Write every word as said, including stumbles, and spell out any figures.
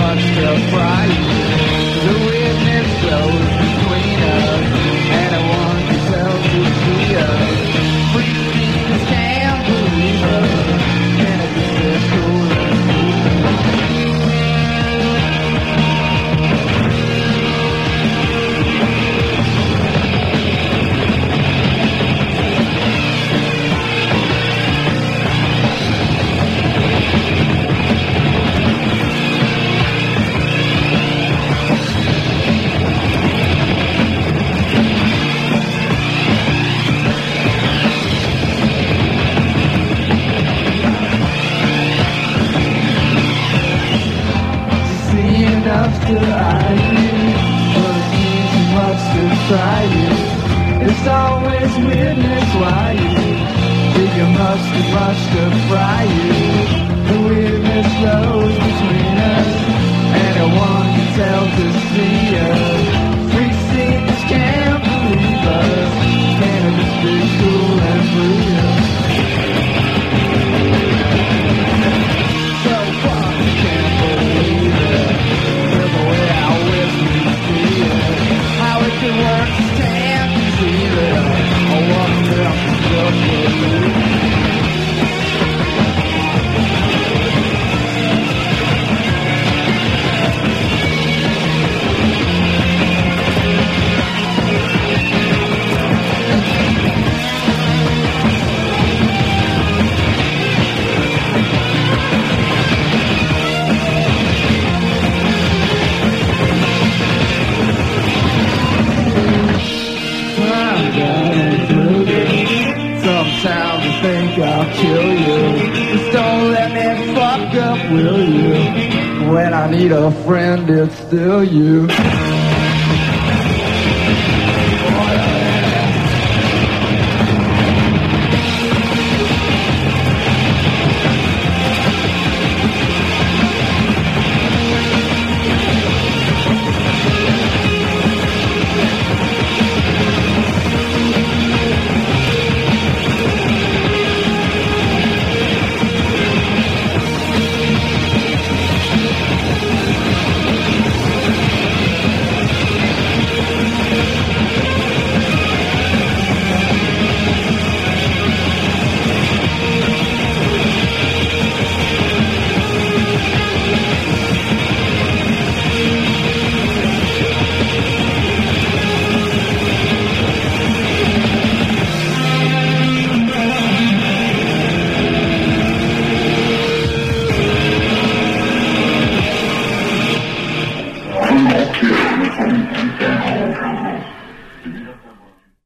much to fry you. The witness flows between us, and I want to tell to see us. Free things can't believe us, and I just feel cool and enough to eye you, but it means too much to try you. It's always weirdness why you think you must be much to fry you. The weirdness flows between us, and I want to tell to see us. Free things can't believe us, can I just be cool and free us? So far I can't believe it. How it could work, can't see it. I wonder if it's just for you. Sometimes I think I'll kill you. Just don't let me fuck up, will you? When I need a friend, it's still you. Thank you.